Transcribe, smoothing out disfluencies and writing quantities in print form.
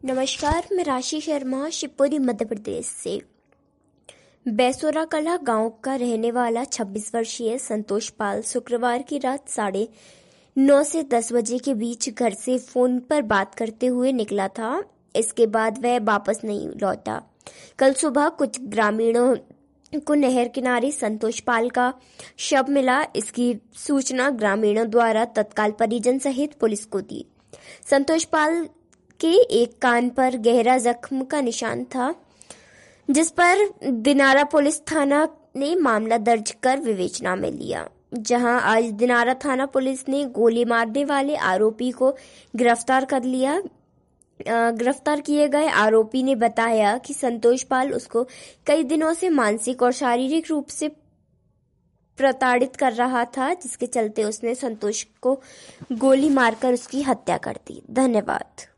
नमस्कार, मैं राशि शर्मा शिवपुरी मध्य प्रदेश से। बैसोरा कला गांव का रहने वाला 26 वर्षीय संतोष पाल शुक्रवार की रात 9:30 से 10 बजे के बीच घर से फोन पर बात करते हुए निकला था। इसके बाद वह वापस नहीं लौटा। कल सुबह कुछ ग्रामीणों को नहर किनारे संतोष पाल का शव मिला। इसकी सूचना ग्रामीणों द्वारा तत्काल परिजन सहित पुलिस को दी। संतोष पाल के एक कान पर गहरा जख्म का निशान था, जिस पर दिनारा पुलिस थाना ने मामला दर्ज कर विवेचना में लिया। जहां आज दिनारा थाना पुलिस ने गोली मारने वाले आरोपी को गिरफ्तार कर लिया। गिरफ्तार किए गए आरोपी ने बताया कि संतोष पाल उसको कई दिनों से मानसिक और शारीरिक रूप से प्रताड़ित कर रहा था, जिसके चलते उसने संतोष को गोली मारकर उसकी हत्या कर दी। धन्यवाद।